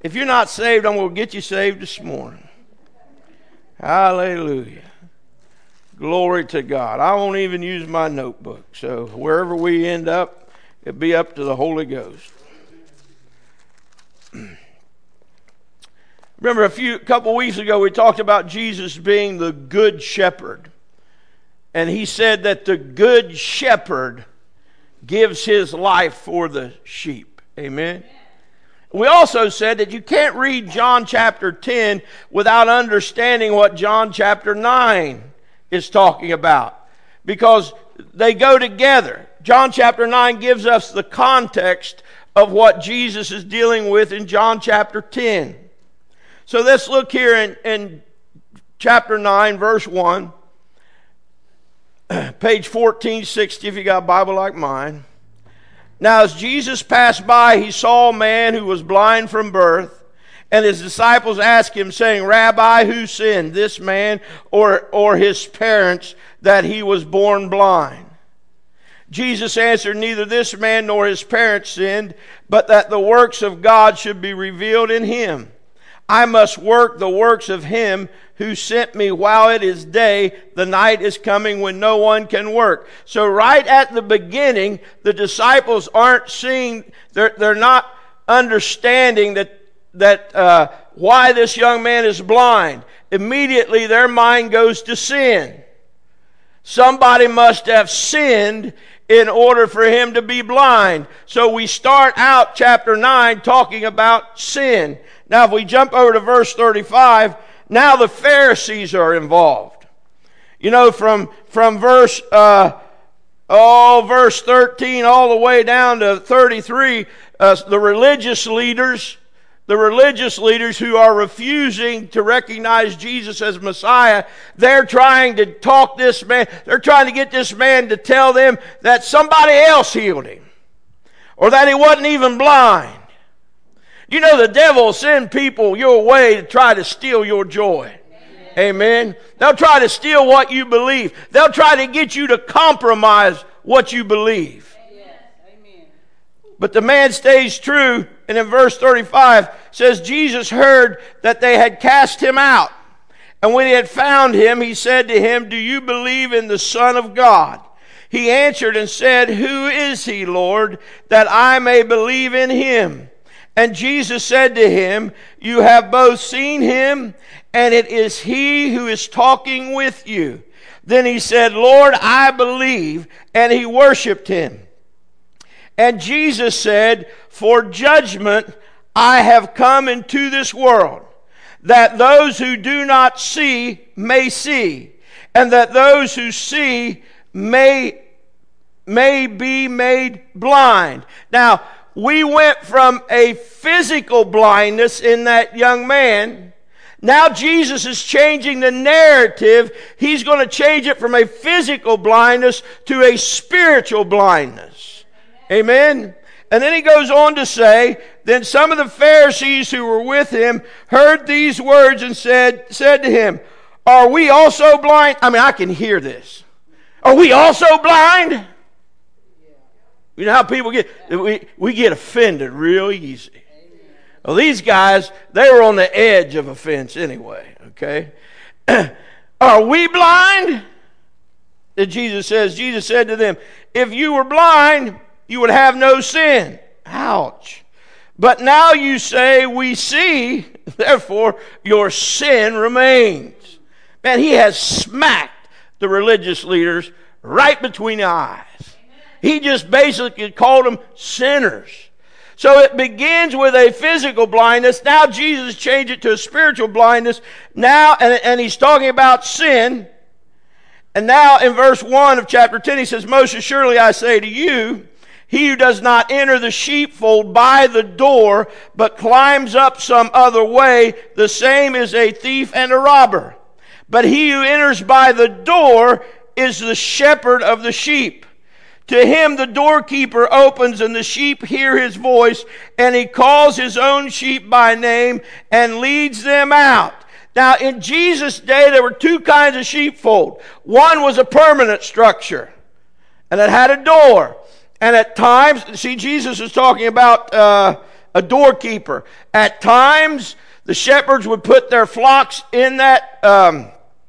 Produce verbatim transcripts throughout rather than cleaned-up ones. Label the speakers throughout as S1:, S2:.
S1: If you're not saved, I'm going to get you saved this morning. Hallelujah. Glory to God. I won't even use my notebook. So wherever we end up, it'll be up to the Holy Ghost. Remember a few couple weeks ago we talked about Jesus being the good shepherd. And he said that the good shepherd gives his life for the sheep. Amen. We also said that you can't read John chapter ten without understanding what John chapter nine is talking about, because they go together. John chapter nine gives us the context of what Jesus is dealing with in John chapter ten. So let's look here in, in chapter nine, verse one, page fourteen sixty if you got a Bible like mine. Now as Jesus passed by, he saw a man who was blind from birth, and his disciples asked him, saying, Rabbi, who sinned, this man or, or his parents, that he was born blind? Jesus answered, neither this man nor his parents sinned, but that the works of God should be revealed in him. I must work the works of him who sent me while it is day. The night is coming when no one can work. So right at the beginning, the disciples aren't seeing, they're, they're not understanding that, that uh, why this young man is blind. Immediately their mind goes to sin. Somebody must have sinned in order for him to be blind. So we start out chapter nine talking about sin. Now if we jump over to verse thirty-five, now the Pharisees are involved. You know, from, from verse, uh, oh, verse thirteen all the way down to thirty-three, uh, the religious leaders, the religious leaders who are refusing to recognize Jesus as Messiah, they're trying to talk this man, they're trying to get this man to tell them that somebody else healed him, or that he wasn't even blind. You know, the devil will send people your way to try to steal your joy. Amen. Amen. They'll try to steal what you believe. They'll try to get you to compromise what you believe. Amen. But the man stays true, and in verse thirty-five says, Jesus heard that they had cast him out. And when he had found him, he said to him, do you believe in the Son of God? He answered and said, who is he, Lord, that I may believe in him? And Jesus said to him, you have both seen him, and it is he who is talking with you. Then he said, Lord, I believe, and he worshiped him. And Jesus said, for judgment I have come into this world, that those who do not see may see, and that those who see may, may be made blind. Now, we went from a physical blindness in that young man. Now Jesus is changing the narrative. He's going to change it from a physical blindness to a spiritual blindness. Amen. Amen? And then he goes on to say, then some of the Pharisees who were with him heard these words and said, said to him, are we also blind? I mean, I can hear this. Are we also blind? You know how people get, we, we get offended real easy. Well, these guys, they were on the edge of offense anyway, okay? Are we blind? And Jesus says, Jesus said to them, if you were blind, you would have no sin. Ouch. But now you say, we see, therefore your sin remains. Man, he has smacked the religious leaders right between the eyes. He just basically called them sinners. So it begins with a physical blindness. Now Jesus changed it to a spiritual blindness. Now, and, and he's talking about sin. And now in verse one of chapter ten, he says, most assuredly I say to you, he who does not enter the sheepfold by the door, but climbs up some other way, the same is a thief and a robber. But he who enters by the door is the shepherd of the sheep. To him the doorkeeper opens, and the sheep hear his voice, and he calls his own sheep by name and leads them out. Now, in Jesus' day, there were two kinds of sheepfold. One was a permanent structure, and it had a door. And at times, see, Jesus is talking about uh, a doorkeeper. At times, the shepherds would put their flocks in that um,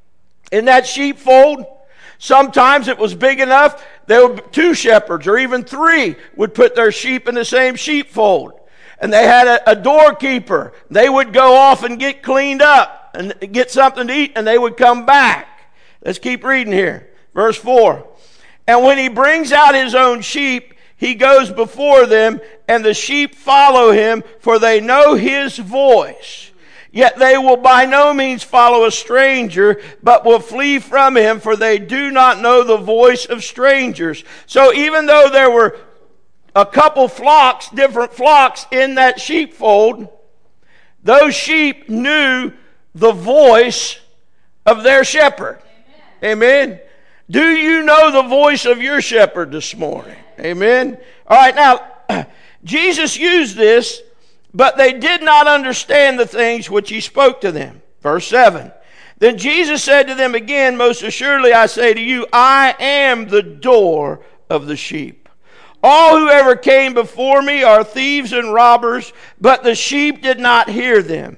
S1: in that sheepfold. Sometimes it was big enough, there would be two shepherds or even three would put their sheep in the same sheepfold. And they had a, a doorkeeper. They would go off and get cleaned up and get something to eat, and they would come back. Let's keep reading here. Verse four. And when he brings out his own sheep, he goes before them, and the sheep follow him, for they know his voice. Yet they will by no means follow a stranger, but will flee from him, for they do not know the voice of strangers. So even though there were a couple flocks, different flocks in that sheepfold, those sheep knew the voice of their shepherd. Amen. Amen. Do you know the voice of your shepherd this morning? Amen. All right, now, Jesus used this, but they did not understand the things which he spoke to them. Verse seven. Then Jesus said to them again, most assuredly I say to you, I am the door of the sheep. All who ever came before me are thieves and robbers, but the sheep did not hear them.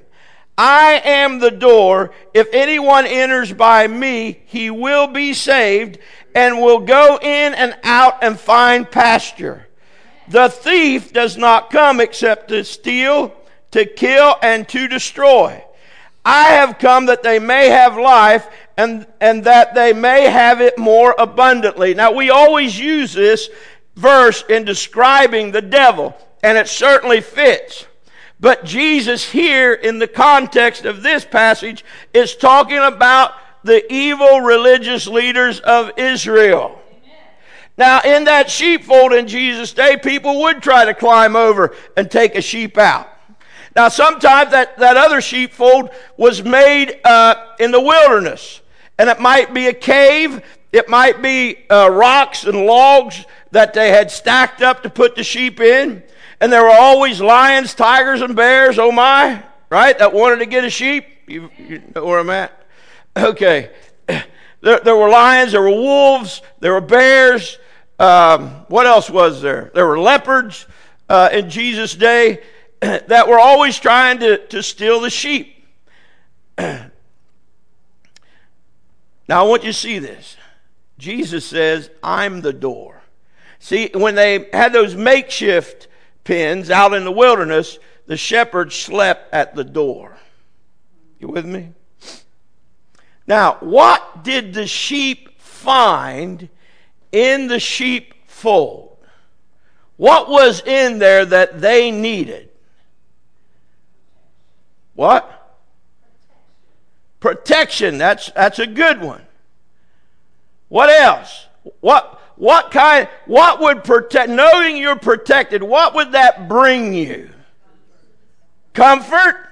S1: I am the door. If anyone enters by me, he will be saved and will go in and out and find pasture. The thief does not come except to steal, to kill, and to destroy. I have come that they may have life and, and that they may have it more abundantly. Now, we always use this verse in describing the devil, and it certainly fits. But Jesus here, in the context of this passage, is talking about the evil religious leaders of Israel. Amen. Now, in that sheepfold in Jesus' day, people would try to climb over and take a sheep out. Now, sometimes that, that other sheepfold was made uh, in the wilderness. And it might be a cave. It might be uh, rocks and logs that they had stacked up to put the sheep in. And there were always lions, tigers, and bears, oh my, right, that wanted to get a sheep. You, you know where I'm at? Okay. There, there were lions, there were wolves, there were bears. Um, what else was there? There were leopards uh, in Jesus' day that were always trying to, to steal the sheep. Now, I want you to see this. Jesus says, I'm the door. See, when they had those makeshift pens out in the wilderness, the shepherds slept at the door. You with me? Now, what did the sheep find in the sheepfold? What was in there that they needed? What? Protection. That's that's a good one. What else? What What kind, what would protect, knowing you're protected, what would that bring you? Comfort?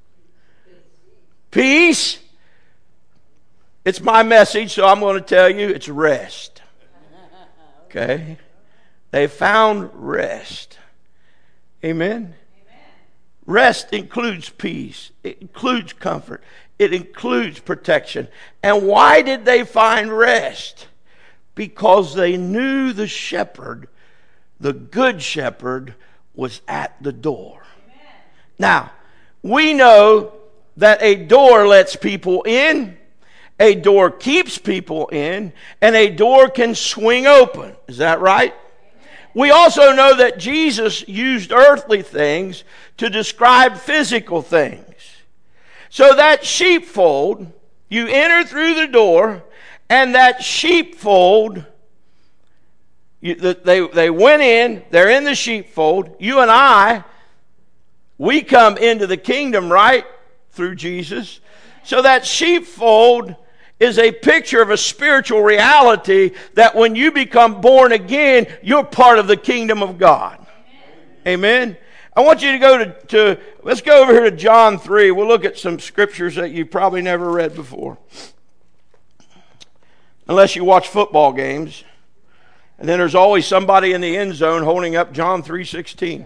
S1: Peace? It's my message, so I'm going to tell you it's rest. Okay? They found rest. Amen? Rest includes peace. It includes comfort. It includes protection. And why did they find rest? Because they knew the shepherd, the good shepherd, was at the door. Amen. Now, we know that a door lets people in, a door keeps people in, and a door can swing open. Is that right? Amen. We also know that Jesus used earthly things to describe physical things. So that sheepfold, you enter through the door, and that sheepfold, you, they, they went in, they're in the sheepfold. You and I, we come into the kingdom, right, through Jesus. So that sheepfold is a picture of a spiritual reality that when you become born again, you're part of the kingdom of God. Amen? Amen? I want you to go to, to, let's go over here to John three. We'll look at some scriptures that you probably never read before. Unless you watch football games. And then there's always somebody in the end zone holding up John three sixteen.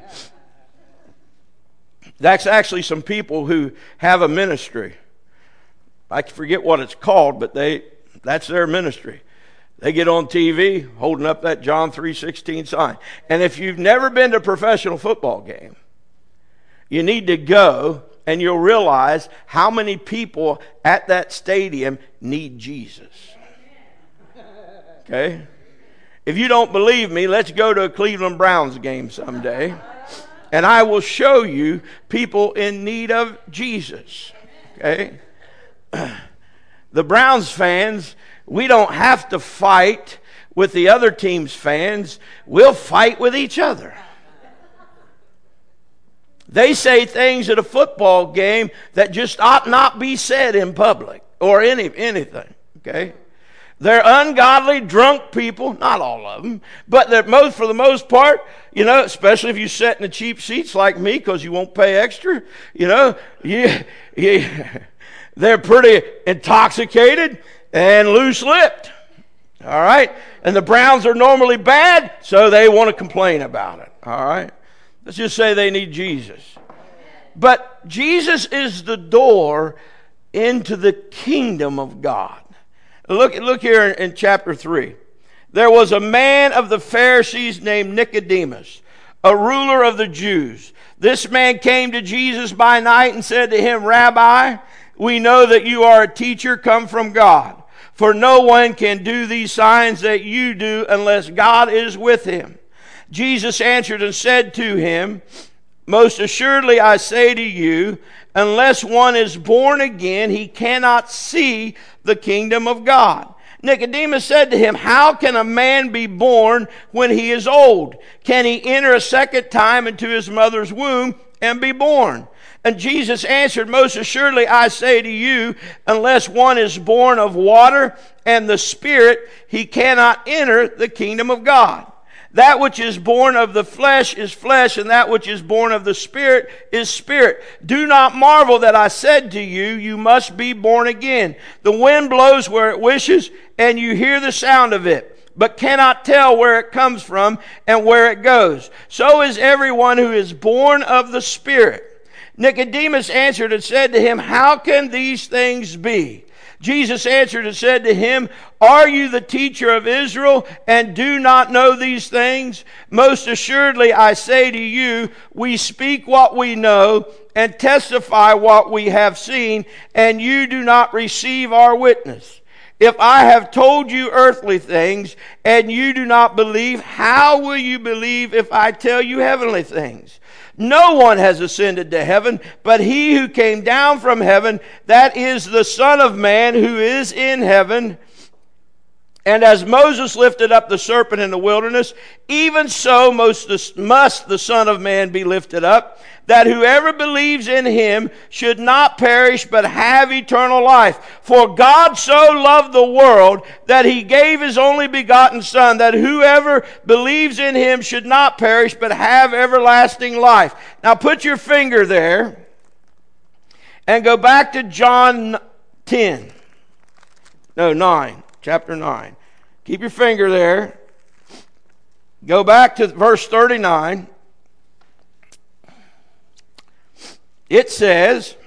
S1: That's actually some people who have a ministry. I forget what it's called, but they that's their ministry. They get on T V holding up that John three sixteen sign. And if you've never been to a professional football game, You need to go, and you'll realize how many people at that stadium need Jesus. Okay? If you don't believe me, let's go to a Cleveland Browns game someday, and I will show you people in need of Jesus. Okay? The Browns fans, we don't have to fight with the other team's fans. We'll fight with each other. They say things at a football game that just ought not be said in public or any anything. Okay? They're ungodly, drunk people. Not all of them, but they're most, for the most part, you know, especially if you sit in the cheap seats like me because you won't pay extra, you know, you, you, they're pretty intoxicated and loose-lipped. All right? And the Browns are normally bad, so they want to complain about it. All right? Let's just say they need Jesus. But Jesus is the door into the kingdom of God. Look, look here in, in chapter three. There was a man of the Pharisees named Nicodemus, a ruler of the Jews. This man came to Jesus by night and said to him, Rabbi, we know that you are a teacher come from God. For no one can do these signs that you do unless God is with him. Jesus answered and said to him, most assuredly I say to you, unless one is born again, he cannot see the kingdom of God. Nicodemus said to him, how can a man be born when he is old? Can he enter a second time into his mother's womb and be born? And Jesus answered, most assuredly I say to you, unless one is born of water and the Spirit, he cannot enter the kingdom of God. That which is born of the flesh is flesh, and that which is born of the Spirit is spirit. Do not marvel that I said to you, you must be born again. The wind blows where it wishes, and you hear the sound of it, but cannot tell where it comes from and where it goes. So is everyone who is born of the Spirit. Nicodemus answered and said to him, how can these things be? Jesus answered and said to him, are you the teacher of Israel and do not know these things? Most assuredly I say to you, we speak what we know and testify what we have seen, and you do not receive our witness. If I have told you earthly things and you do not believe, how will you believe if I tell you heavenly things? No one has ascended to heaven, but he who came down from heaven, that is the Son of Man who is in heaven. And as Moses lifted up the serpent in the wilderness, even so most must the Son of Man be lifted up, that whoever believes in him should not perish but have eternal life. For God so loved the world that he gave his only begotten Son, that whoever believes in him should not perish but have everlasting life. Now put your finger there and go back to John ten. No, nine. Chapter nine. Keep your finger there. Go back to verse thirty-nine. It says,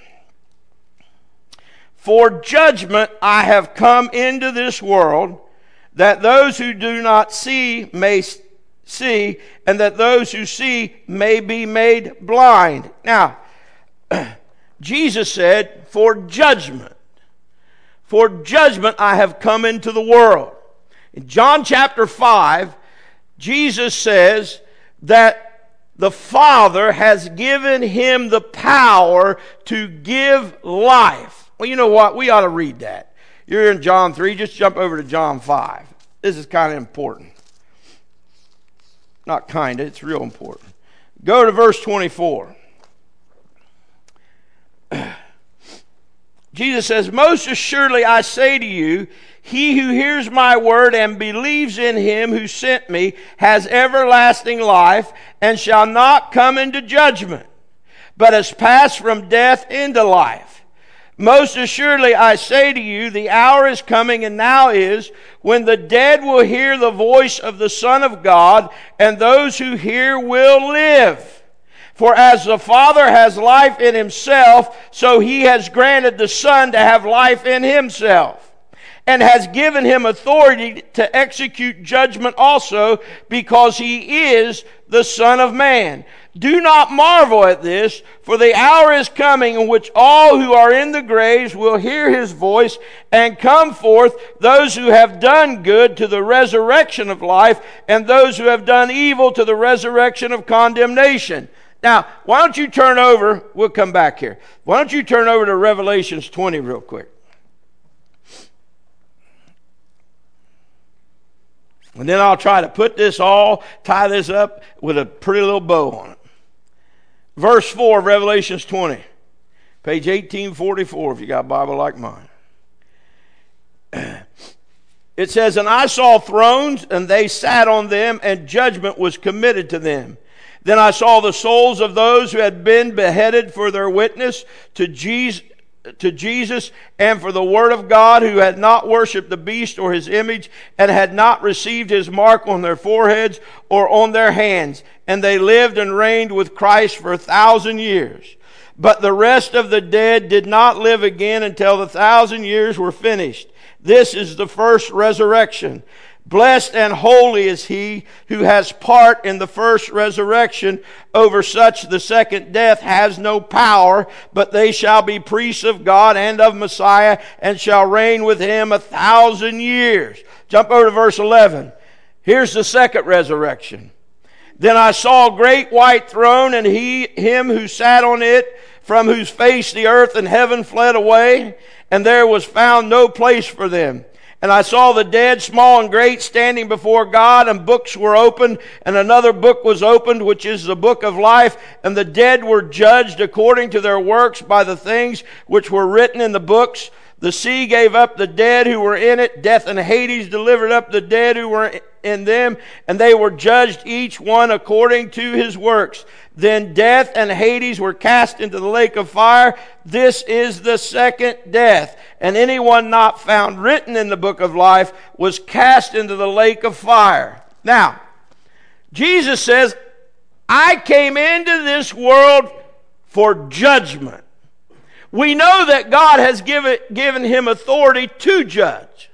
S1: for judgment I have come into this world, that those who do not see may see, and that those who see may be made blind. Now, Jesus said, for judgment. For judgment I have come into the world. In John chapter five, Jesus says that the Father has given him the power to give life. Well, you know what? We ought to read that. You're in John three, just jump over to John five. This is kind of important. Not kind of, it's real important. Go to verse twenty-four. Jesus says, most assuredly I say to you, he who hears my word and believes in him who sent me has everlasting life and shall not come into judgment, but has passed from death into life. Most assuredly I say to you, the hour is coming and now is, when the dead will hear the voice of the Son of God, and those who hear will live. For as the Father has life in himself, so he has granted the Son to have life in himself. and has given him authority to execute judgment also, because he is the Son of Man. Do not marvel at this, for the hour is coming in which all who are in the graves will hear his voice and come forth, those who have done good to the resurrection of life, and those who have done evil to the resurrection of condemnation. Now, why don't you turn over, we'll come back here. Why don't you turn over to Revelations twenty real quick. And then I'll try to put this all, tie this up with a pretty little bow on it. Verse four of Revelations twenty, page eighteen forty-four, if you got a Bible like mine. It says, "And I saw thrones, and they sat on them, and judgment was committed to them. Then I saw the souls of those who had been beheaded for their witness to Jesus, to Jesus and for the word of God, who had not worshipped the beast or his image, and had not received his mark on their foreheads or on their hands. And they lived and reigned with Christ for a thousand years. But the rest of the dead did not live again until the thousand years were finished. This is the first resurrection. Blessed and holy is he who has part in the first resurrection. Over such the second death has no power, but they shall be priests of God and of Messiah, and shall reign with him a thousand years." Jump over to verse eleven. Here's the second resurrection. "Then I saw a great white throne, and he, him who sat on it, from whose face the earth and heaven fled away, and there was found no place for them. And I saw the dead, small and great, standing before God, and books were opened, and another book was opened, which is the book of life. And the dead were judged according to their works by the things which were written in the books. The sea gave up the dead who were in it. Death and Hades delivered up the dead who were in them, and they were judged each one according to his works. Then death and Hades were cast into the lake of fire. This is the second death. And anyone not found written in the book of life was cast into the lake of fire." Now, Jesus says, "I came into this world for judgment." We know that God has given, given him authority to judge.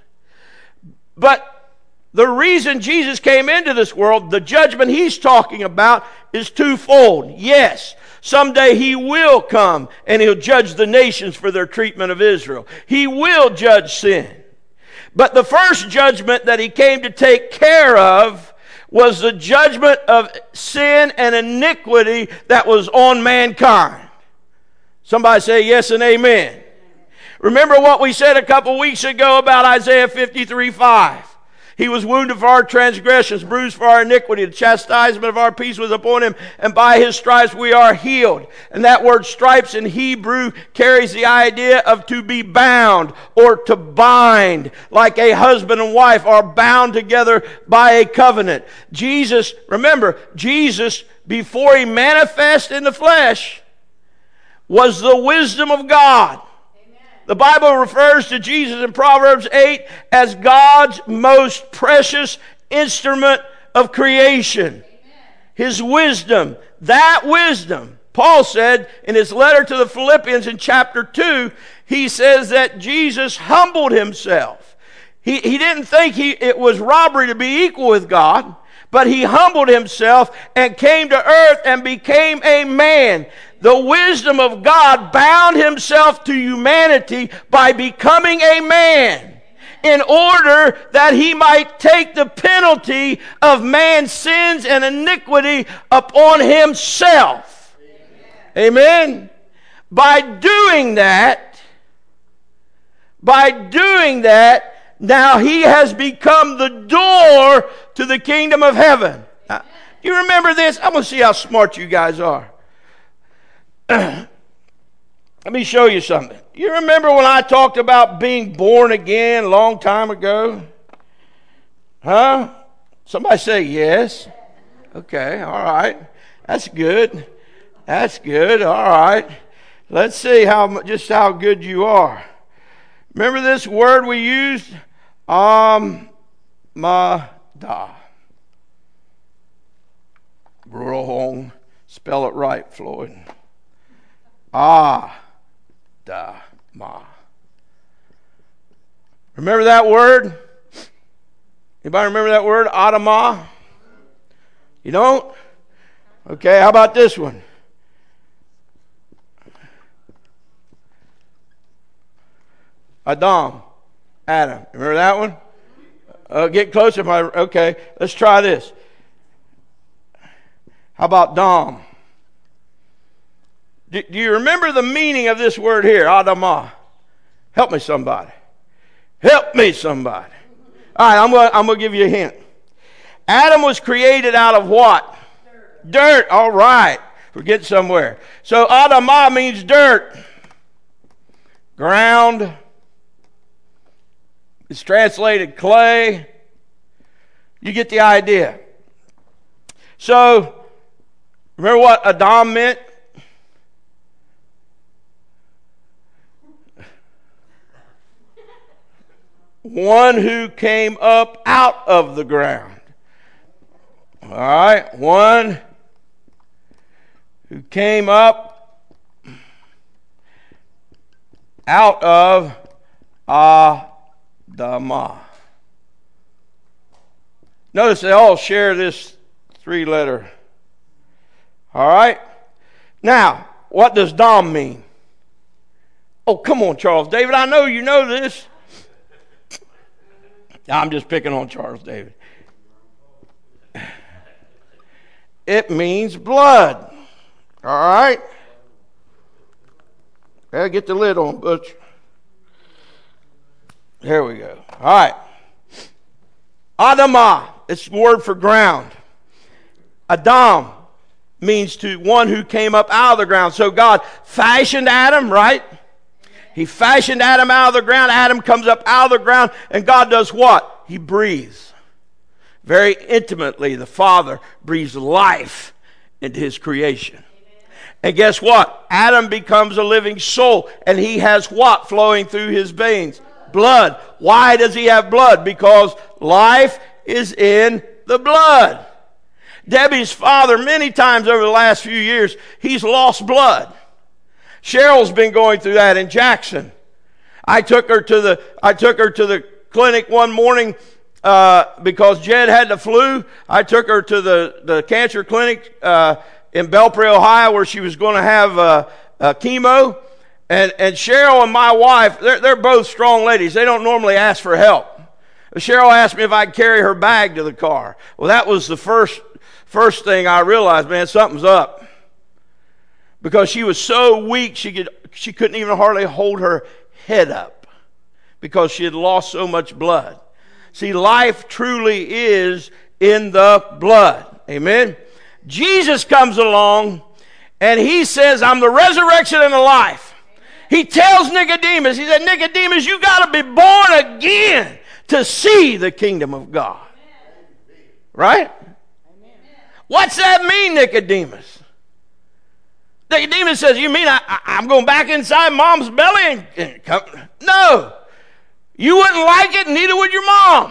S1: But the reason Jesus came into this world, the judgment he's talking about, is twofold. Yes, someday he will come and he'll judge the nations for their treatment of Israel. He will judge sin. But the first judgment that he came to take care of was the judgment of sin and iniquity that was on mankind. Somebody say yes and amen. Remember what we said a couple weeks ago about Isaiah fifty-three five. "He was wounded for our transgressions, bruised for our iniquity. The chastisement of our peace was upon him, and by his stripes we are healed." And that word stripes in Hebrew carries the idea of to be bound or to bind, like a husband and wife are bound together by a covenant. Jesus, remember, Jesus, before he manifests in the flesh, was the wisdom of God. Amen. The Bible refers to Jesus in Proverbs eight as God's most precious instrument of creation. Amen. His wisdom, that wisdom. Paul said in his letter to the Philippians in chapter two, he says that Jesus humbled himself. He, he didn't think he, it was robbery to be equal with God, but he humbled himself and came to earth and became a man. The wisdom of God bound himself to humanity by becoming a man in order that he might take the penalty of man's sins and iniquity upon himself. Amen. Amen. By doing that, by doing that, now he has become the door to the kingdom of heaven. Now, you remember this? I'm going to see how smart you guys are. Let me show you something. You remember when I talked about being born again a long time ago? Huh? Somebody say yes. Okay, all right. That's good. That's good. All right. Let's see how just how good you are. Remember this word we used? Um, ma da. Wrong. Spell it right, Floyd. Ah, da, ma. Remember that word? Anybody remember that word? Adamah? You don't? Okay, how about this one? Adam. Adam. Remember that one? Uh, get closer. If I, okay, let's try this. How about Dom? Do, do you remember the meaning of this word here, Adamah? Help me, somebody. Help me, somebody. All right, I'm going I'm going to give you a hint. Adam was created out of what? Dirt. Dirt. All right. We're getting somewhere. So Adamah means dirt. Ground. It's translated clay. You get the idea. So, remember what Adam meant? One who came up out of the ground. All right, one who came up out of Adamah. Notice they all share this three-letter. All right? Now, what does Dom mean? Oh, come on, Charles David. I know you know this. I'm just picking on Charles David. It means blood. All right? Gotta get the lid on, Butch. There we go. All right. Adamah. It's the word for ground. Adam means to one who came up out of the ground. So God fashioned Adam, right? He fashioned Adam out of the ground. Adam comes up out of the ground. And God does what? He breathes. Very intimately, the Father breathes life into his creation. And guess what? Adam becomes a living soul. And he has what flowing through his veins? Blood. Why does he have blood? Because life is in the blood. Debbie's father, many times over the last few years, he's lost blood. Cheryl's been going through that in Jackson. I took her to the I took her to the clinic one morning uh, because Jed had the flu. I took her to the, the cancer clinic uh, in Belpre, Ohio, where she was going to have uh, uh, chemo. And, and Cheryl and my wife, they're, they're both strong ladies. They don't normally ask for help. Cheryl asked me if I'd carry her bag to the car. Well, that was the first first thing I realized, man, something's up. Because she was so weak, she could she couldn't even hardly hold her head up because she had lost so much blood. See, life truly is in the blood. Amen? Jesus comes along and he says, I'm the resurrection and the life. He tells Nicodemus, he said, Nicodemus, you got to be born again to see the kingdom of God. Right? What's that mean, Nicodemus? Nicodemus says, you mean I, I, I'm going back inside mom's belly and, and come? No. You wouldn't like it, and neither would your mom.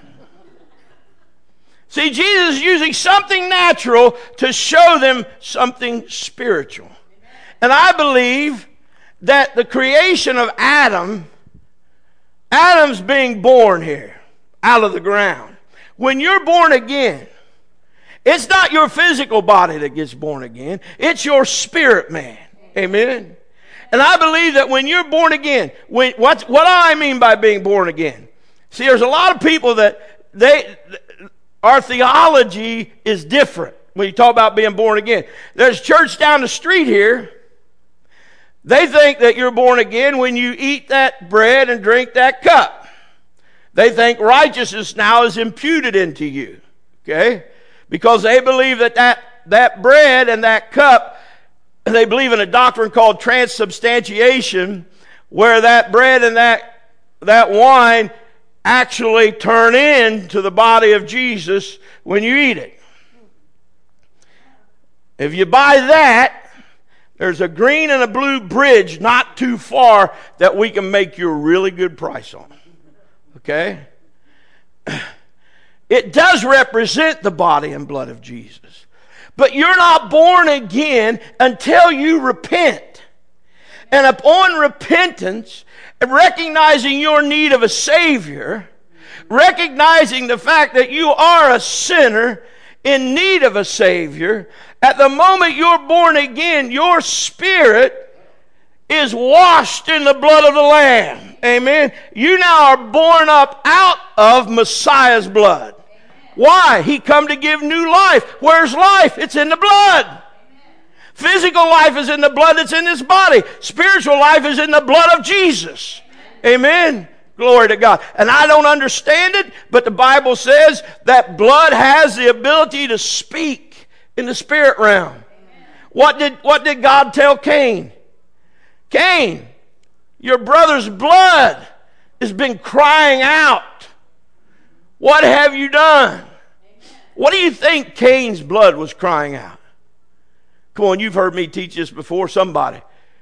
S1: See, Jesus is using something natural to show them something spiritual. And I believe that the creation of Adam, Adam's being born here out of the ground. When you're born again, it's not your physical body that gets born again. It's your spirit man. Amen? And I believe that when you're born again, when, what, what do I mean by being born again? See, there's a lot of people that they, our theology is different when you talk about being born again. There's a church down the street here. They think that you're born again when you eat that bread and drink that cup. They think righteousness now is imputed into you. Okay? Because they believe that, that that bread and that cup, they believe in a doctrine called transubstantiation, where that bread and that, that wine actually turn into the body of Jesus when you eat it. If you buy that, there's a green and a blue bridge not too far that we can make you a really good price on. Okay? It does represent the body and blood of Jesus. But you're not born again until you repent. And upon repentance, recognizing your need of a Savior, recognizing the fact that you are a sinner in need of a Savior, at the moment you're born again, your spirit is washed in the blood of the Lamb. Amen. You now are born up out of Messiah's blood. Why? He come to give new life. Where's life? It's in the blood. Physical life is in the blood that's in this body. Spiritual life is in the blood of Jesus. Amen. Glory to God. And I don't understand it, but the Bible says that blood has the ability to speak in the spirit realm. Amen. What did, what did God tell Cain? Cain, your brother's blood has been crying out. What have you done? Amen. What do you think Cain's blood was crying out? Come on, you've heard me teach this before. Somebody.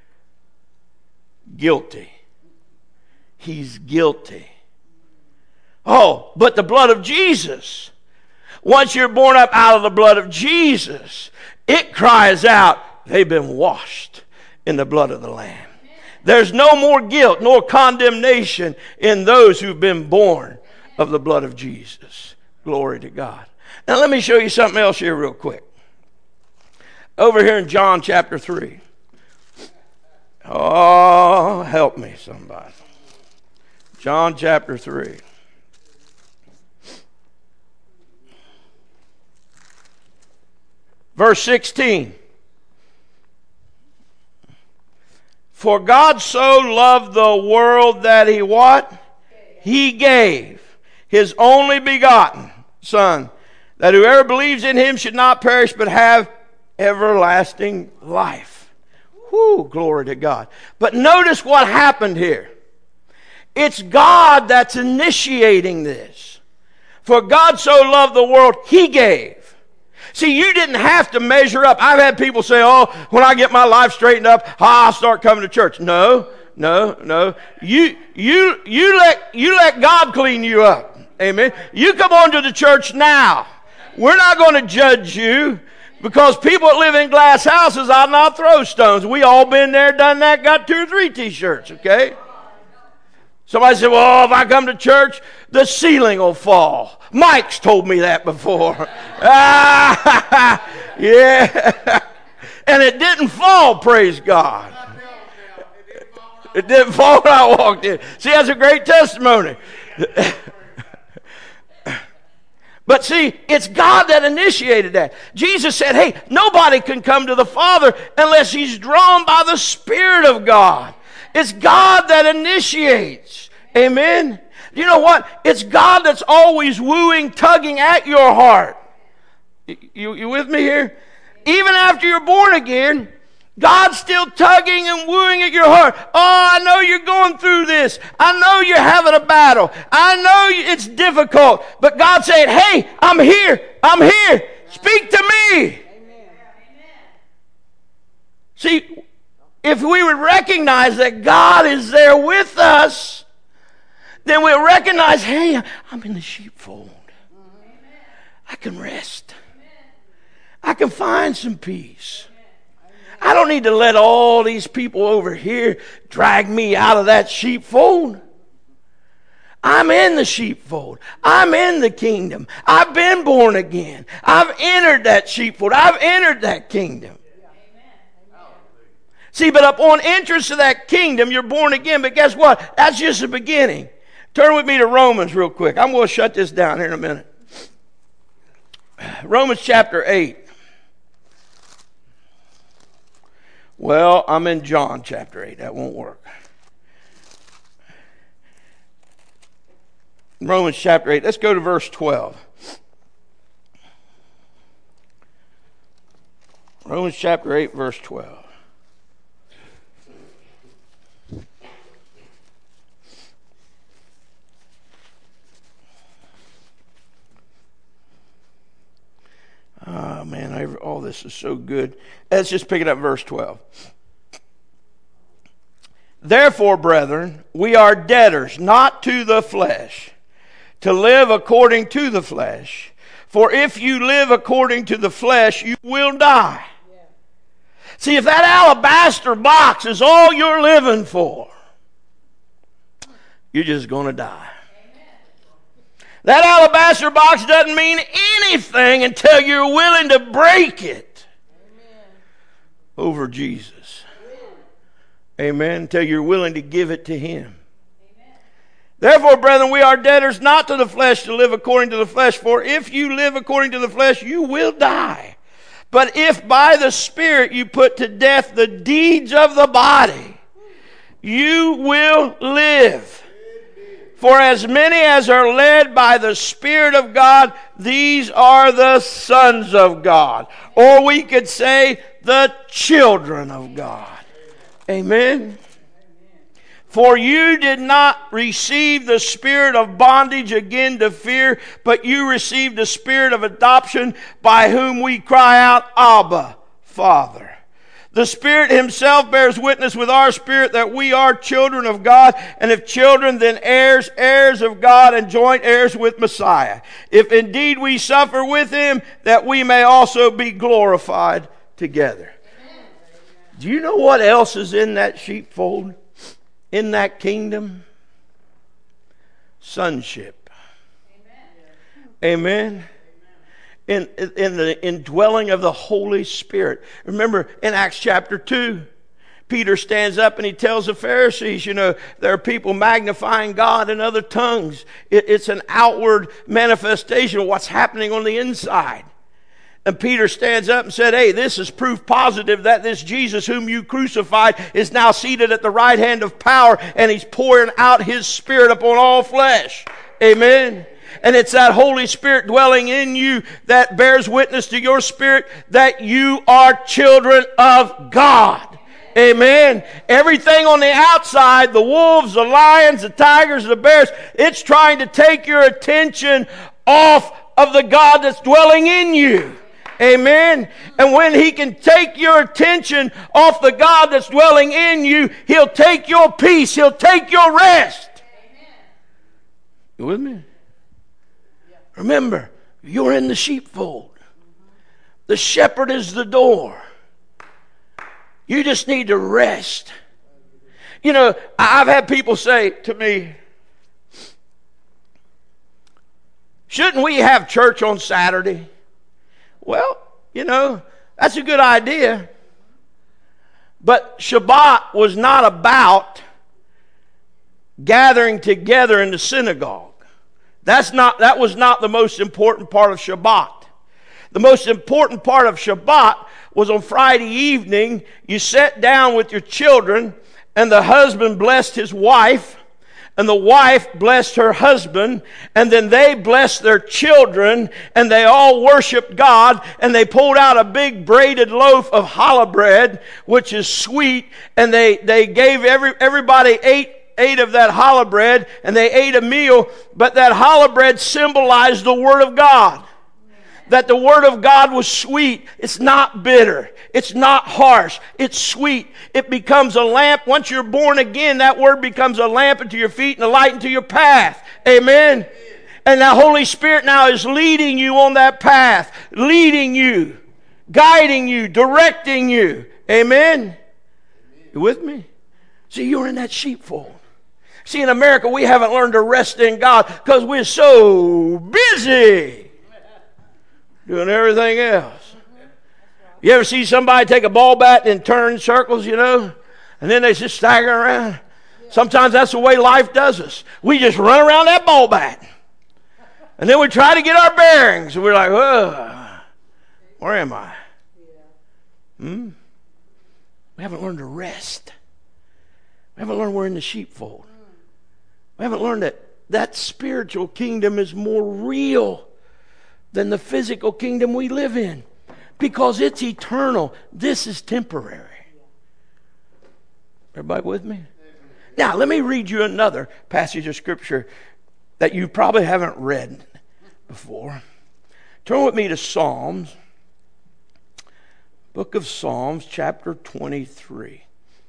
S1: Guilty. He's guilty. Oh, but the blood of Jesus, once you're born up out of the blood of Jesus, it cries out, they've been washed in the blood of the Lamb. There's no more guilt nor condemnation in those who've been born of the blood of Jesus. Glory to God. Now let me show you something else here real quick. Over here in John chapter three. Oh, help me somebody. John chapter three. Verse sixteen. For God so loved the world that he what? He gave his only begotten Son, that whoever believes in him should not perish but have everlasting life. Whew, glory to God. But notice what happened here. It's God that's initiating this. For God so loved the world, he gave. See, you didn't have to measure up. I've had people say, oh, when I get my life straightened up, I'll start coming to church. No, no, no. You, you, you, let, you let God clean you up. Amen. You come on to the church now. We're not going to judge you. Because people that live in glass houses ought not throw stones. We all been there, done that, got two or three t-shirts, okay? Somebody said, well, if I come to church, the ceiling will fall. Mike's told me that before. Ah, yeah. And it didn't fall, praise God. It didn't fall when I walked in. See, that's a great testimony. But see, it's God that initiated that. Jesus said, hey, nobody can come to the Father unless he's drawn by the Spirit of God. It's God that initiates. Amen? You know what? It's God that's always wooing, tugging at your heart. You, you with me here? Even after you're born again, God's still tugging and wooing at your heart. Oh, I know you're going through this. I know you're having a battle. I know it's difficult. But God's saying, hey, I'm here. I'm here. Speak to me. Amen. See, if we would recognize that God is there with us, then we'll recognize, hey, I'm in the sheepfold. I can rest. I can find some peace. I don't need to let all these people over here drag me out of that sheepfold. I'm in the sheepfold. I'm in the kingdom. I've been born again. I've entered that sheepfold. I've entered that kingdom. See, but upon entrance to that kingdom, you're born again. But guess what? That's just the beginning. Turn with me to Romans real quick. I'm going to shut this down here in a minute. Romans chapter eight. Well, I'm in John chapter eight. That won't work. Romans chapter eight. Let's go to verse twelve. Romans chapter eight, verse twelve. Oh, man, I, all this is so good. Let's just pick it up, verse twelve. Therefore, brethren, we are debtors, not to the flesh, to live according to the flesh. For if you live according to the flesh, you will die. Yeah. See, if that alabaster box is all you're living for, you're just going to die. That alabaster box doesn't mean anything until you're willing to break it over Jesus. Amen. Until you're willing to give it to Him. Therefore, brethren, we are debtors not to the flesh to live according to the flesh. For if you live according to the flesh, you will die. But if by the Spirit you put to death the deeds of the body, you will live. For as many as are led by the Spirit of God, these are the sons of God. Or we could say, the children of God. Amen. For you did not receive the spirit of bondage again to fear, but you received the spirit of adoption, by whom we cry out, Abba, Father. The Spirit Himself bears witness with our spirit that we are children of God, and if children, then heirs, heirs of God, and joint heirs with Messiah. If indeed we suffer with Him, that we may also be glorified together. Amen. Do you know what else is in that sheepfold? In that kingdom? Sonship. Amen. Amen. In, in the indwelling of the Holy Spirit. Remember in Acts chapter two, Peter stands up and he tells the Pharisees, you know, there are people magnifying God in other tongues. It, it's an outward manifestation of what's happening on the inside. And Peter stands up and said, hey, this is proof positive that this Jesus whom you crucified is now seated at the right hand of power, and He's pouring out His Spirit upon all flesh. Amen. And it's that Holy Spirit dwelling in you that bears witness to your spirit that you are children of God. Amen. Everything on the outside, the wolves, the lions, the tigers, the bears, it's trying to take your attention off of the God that's dwelling in you. Amen. And when He can take your attention off the God that's dwelling in you, He'll take your peace. He'll take your rest. Amen. You with me? Remember, you're in the sheepfold. The shepherd is the door. You just need to rest. You know, I've had people say to me, shouldn't we have church on Saturday? Well, you know, that's a good idea. But Shabbat was not about gathering together in the synagogue. That's not, that was not the most important part of Shabbat. The most important part of Shabbat was on Friday evening, you sat down with your children, and the husband blessed his wife, and the wife blessed her husband, and then they blessed their children, and they all worshiped God, and they pulled out a big braided loaf of challah bread, which is sweet, and they, they gave every everybody ate ate of that challah bread, and they ate a meal, but that challah bread symbolized the Word of God. That the Word of God was sweet. It's not bitter. It's not harsh. It's sweet. It becomes a lamp. Once you're born again, that Word becomes a lamp unto your feet and a light unto your path. Amen? And the Holy Spirit now is leading you on that path. Leading you. Guiding you. Directing you. Amen? You with me? See, you're in that sheepfold. See, in America, we haven't learned to rest in God because we're so busy doing everything else. You ever see somebody take a ball bat and turn in circles, you know, and then they just stagger around? Sometimes that's the way life does us. We just run around that ball bat. And then we try to get our bearings, and we're like, oh, where am I? Hmm? We haven't learned to rest. We haven't learned we're in the sheepfold. We haven't learned that that spiritual kingdom is more real than the physical kingdom we live in, because it's eternal. This is temporary. Everybody with me? Now, let me read you another passage of Scripture that you probably haven't read before. Turn with me to Psalms, book of Psalms, chapter twenty-three.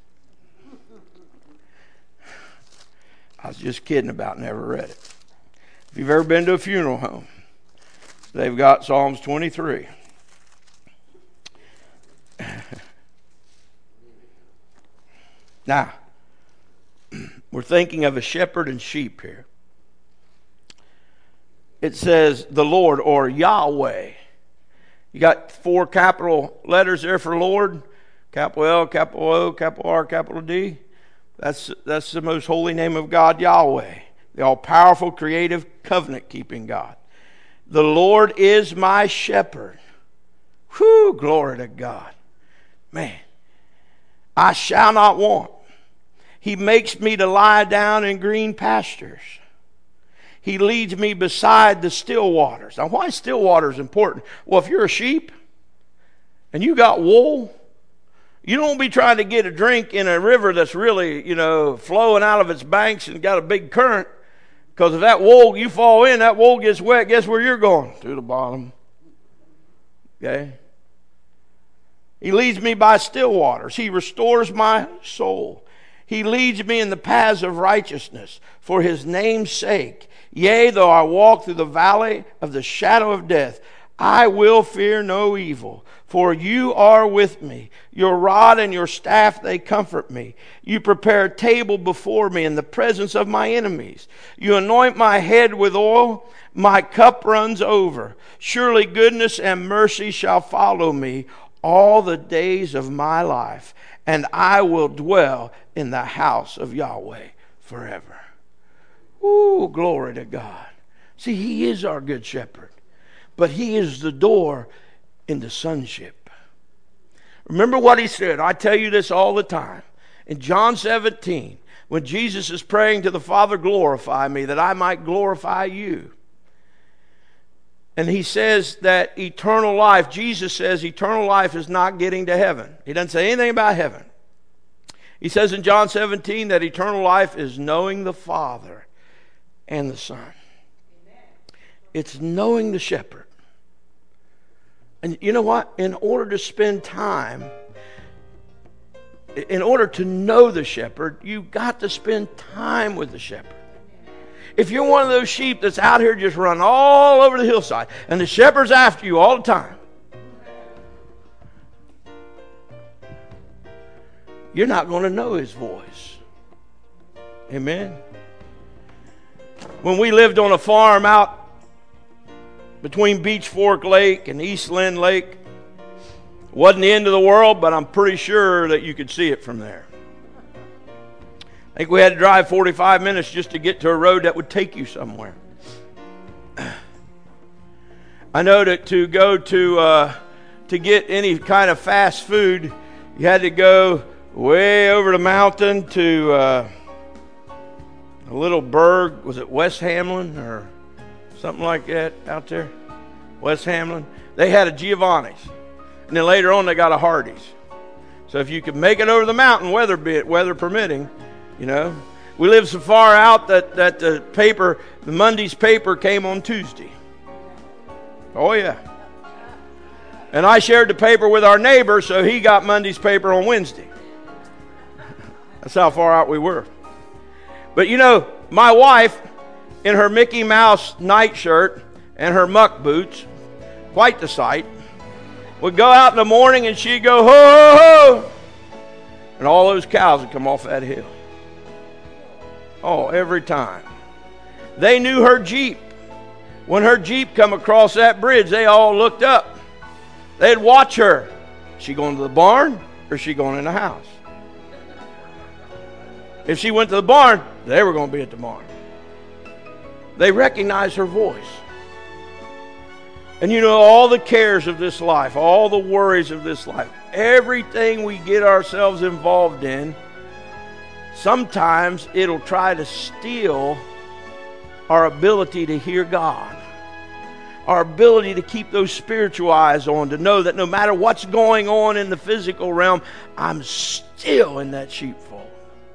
S1: I was just kidding about never read it. If you've ever been to a funeral home, they've got Psalms twenty-three. Now, we're thinking of a shepherd and sheep here. It says the Lord, or Yahweh. You got four capital letters there for Lord. Capital L, capital O, capital R, capital D. That's, that's the most holy name of God, Yahweh. The all-powerful, creative, covenant-keeping God. The Lord is my shepherd. Whew, glory to God. Man, I shall not want. He makes me to lie down in green pastures. He leads me beside the still waters. Now, why still waters important? Well, if you're a sheep and you got wool, you don't be trying to get a drink in a river that's really, you know, flowing out of its banks and got a big current. Because if that wool, you fall in, that wool gets wet, guess where you're going? To the bottom. Okay? He leads me by still waters. He restores my soul. He leads me in the paths of righteousness for his name's sake. Yea, though I walk through the valley of the shadow of death, I will fear no evil, for you are with me. Your rod and your staff, they comfort me. You prepare a table before me in the presence of my enemies. You anoint my head with oil. My cup runs over. Surely goodness and mercy shall follow me all the days of my life, and I will dwell in the house of Yahweh forever. Ooh, glory to God. See, he is our good shepherd, but he is the door into sonship. Remember what he said. I tell you this all the time. In John seventeen, when Jesus is praying to the Father, glorify me, that I might glorify you. And he says that eternal life, Jesus says eternal life is not getting to heaven. He doesn't say anything about heaven. He says in John seventeen that eternal life is knowing the Father and the Son. Amen. It's knowing the shepherd. And you know what? In order to spend time, in order to know the shepherd, you've got to spend time with the shepherd. If you're one of those sheep that's out here just running all over the hillside and the shepherd's after you all the time, you're not going to know his voice. Amen. When we lived on a farm out between Beach Fork Lake and East Lynn Lake, it wasn't the end of the world, but I'm pretty sure that you could see it from there. I think we had to drive forty-five minutes just to get to a road that would take you somewhere. I know that to go to uh, to get any kind of fast food, you had to go way over the mountain to uh, a little burg. Was it West Hamlin or something like that out there? West Hamlin. They had a Giovanni's, and then later on they got a Hardee's. So if you could make it over the mountain, weather be weather permitting. You know, we lived so far out that, that the paper, the Monday's paper came on Tuesday. Oh, yeah. And I shared the paper with our neighbor, so he got Monday's paper on Wednesday. That's how far out we were. But, you know, my wife, in her Mickey Mouse nightshirt and her muck boots, quite the sight, would go out in the morning and she'd go, ho, ho, ho. And all those cows would come off that hill. Oh, every time. They knew her Jeep. When her Jeep come across that bridge, they all looked up. They'd watch her. Is she going to the barn or is she going in the house? If she went to the barn, they were going to be at the barn. They recognized her voice. And you know, all the cares of this life, all the worries of this life, everything we get ourselves involved in, sometimes it'll try to steal our ability to hear God. Our ability to keep those spiritual eyes on, to know that no matter what's going on in the physical realm, I'm still in that sheepfold.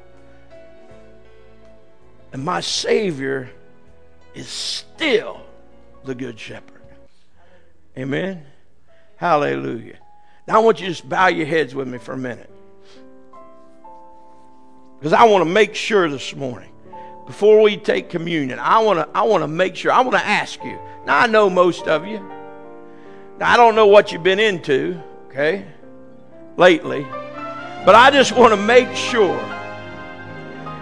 S1: And my Savior is still the Good Shepherd. Amen? Hallelujah. Now I want you to just bow your heads with me for a minute. Because I want to make sure this morning, before we take communion, I want to I want to make sure, I want to ask you. Now, I know most of you. Now, I don't know what you've been into, okay, lately. But I just want to make sure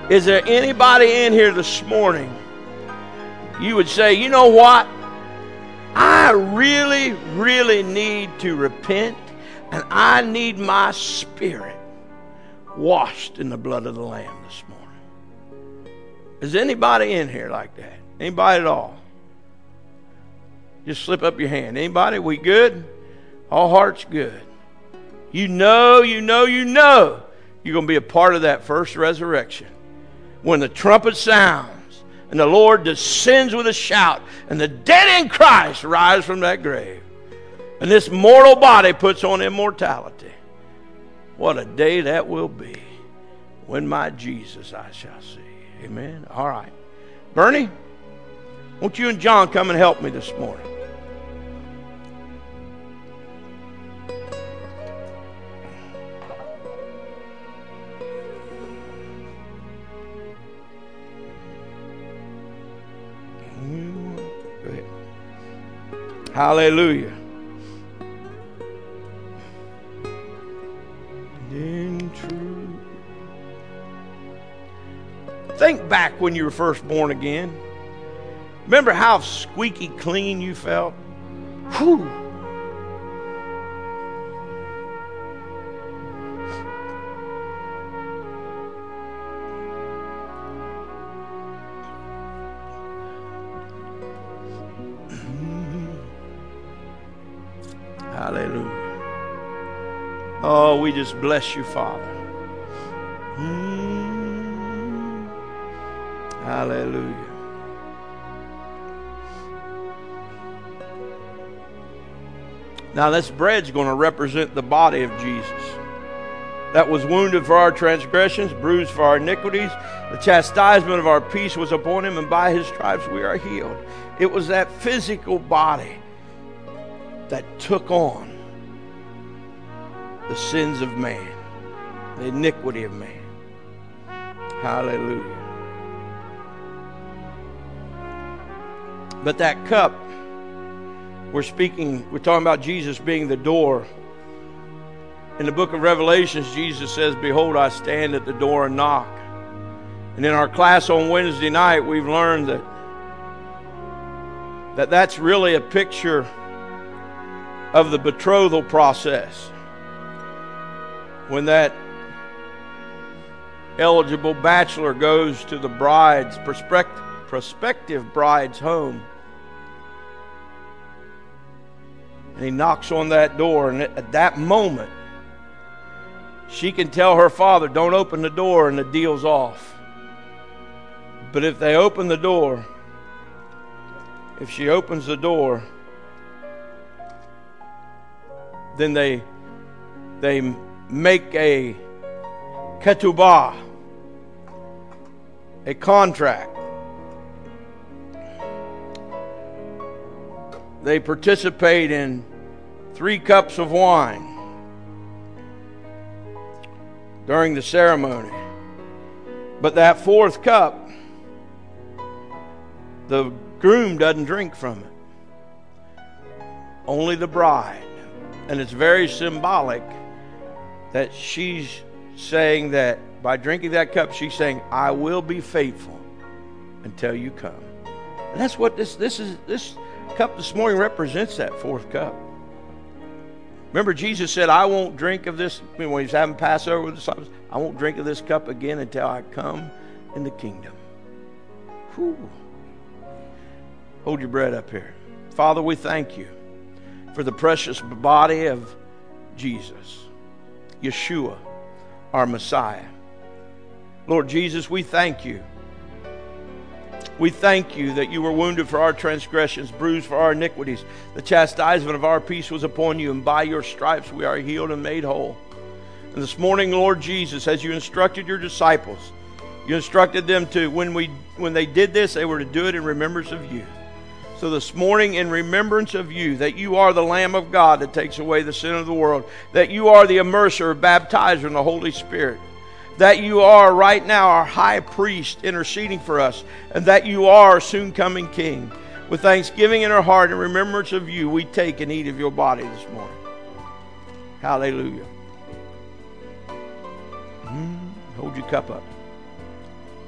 S1: Is there anybody in here this morning you would say, you know what? I really, really need to repent, and I need my spirit washed in the blood of the Lamb this morning. Is anybody in here like that? Anybody at all? Just slip up your hand. Anybody? We good? All hearts good. You know, you know, you know you're going to be a part of that first resurrection. When the trumpet sounds and the Lord descends with a shout and the dead in Christ rise from that grave. And this mortal body puts on immortality. What a day that will be. When my Jesus I shall see. Amen. All right. Bernie, won't you and John come and help me this morning? Go ahead. Hallelujah. In truth. Think back when you were first born again. Remember how squeaky clean you felt? Whew. Hallelujah. Oh, we just bless you, Father. Mm. Hallelujah. Now, this bread's going to represent the body of Jesus. That was wounded for our transgressions, bruised for our iniquities. The chastisement of our peace was upon him, and by his stripes we are healed. It was that physical body that took on the sins of man, the iniquity of man. Hallelujah. But that cup, we're speaking, we're talking about Jesus being the door. In the book of Revelations, Jesus says, behold, I stand at the door and knock. And in our class on Wednesday night, we've learned that, that that's really a picture of the betrothal process. When that eligible bachelor goes to the bride's, prospect, prospective bride's home, and he knocks on that door, and at that moment, she can tell her father, don't open the door, and the deal's off. But if they open the door, if she opens the door, then they they make a ketubah, a contract. They participate in three cups of wine during the ceremony. But that fourth cup, the groom doesn't drink from it. Only the bride. And it's very symbolic that she's saying that by drinking that cup, she's saying, I will be faithful until you come. And that's what this this is this cup this morning represents, that fourth cup. Remember, Jesus said, I won't drink of this, when he was having Passover with the disciples, I won't drink of this cup again until I come in the kingdom. Whew. Hold your bread up here. Father, we thank you for the precious body of Jesus, Yeshua, our Messiah. Lord Jesus, we thank you. We thank you that you were wounded for our transgressions, bruised for our iniquities. The chastisement of our peace was upon you, and by your stripes we are healed and made whole. And this morning, Lord Jesus, as you instructed your disciples, you instructed them to, when we when they did this, they were to do it in remembrance of you. So this morning, in remembrance of you, that you are the Lamb of God that takes away the sin of the world, that you are the immerser, baptizer in the Holy Spirit, that you are right now our high priest interceding for us, and that you are our soon coming King. With thanksgiving in our heart and remembrance of you, we take and eat of your body this morning. Hallelujah. Mm, hold your cup up.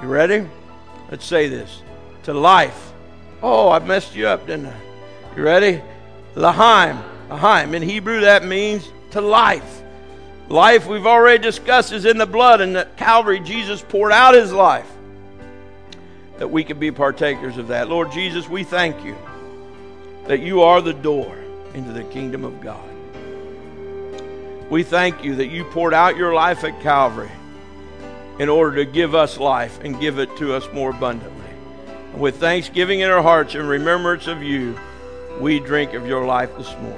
S1: You ready? Let's say this. To life. Oh, I messed you up, didn't I? You ready? Lahaim. Lahaim. In Hebrew, that means to life. Life, we've already discussed, is in the blood, and at Calvary, Jesus poured out his life that we could be partakers of that. Lord Jesus, we thank you that you are the door into the kingdom of God. We thank you that you poured out your life at Calvary in order to give us life and give it to us more abundantly. And with thanksgiving in our hearts and remembrance of you, we drink of your life this morning.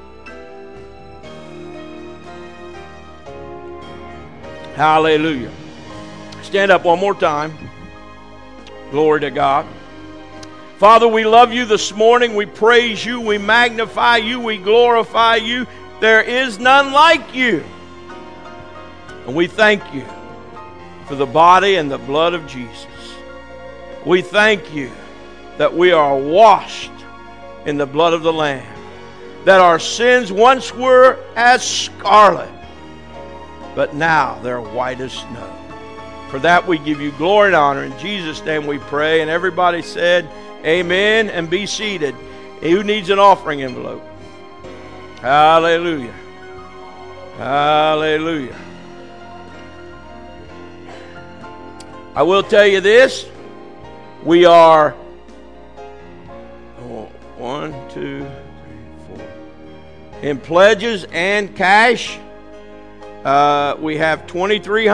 S1: Hallelujah. Stand up one more time. Glory to God. Father, we love you this morning. We praise you. We magnify you. We glorify you. There is none like you. And we thank you for the body and the blood of Jesus. We thank you that we are washed in the blood of the Lamb, that our sins once were as scarlet, but now they're white as snow. For that we give you glory and honor. In Jesus' name we pray. And everybody said, amen, and be seated. Who needs an offering envelope? Hallelujah. Hallelujah. I will tell you this. We are oh, one, two, three, four. In pledges and cash, uh, we have twenty-three hundred.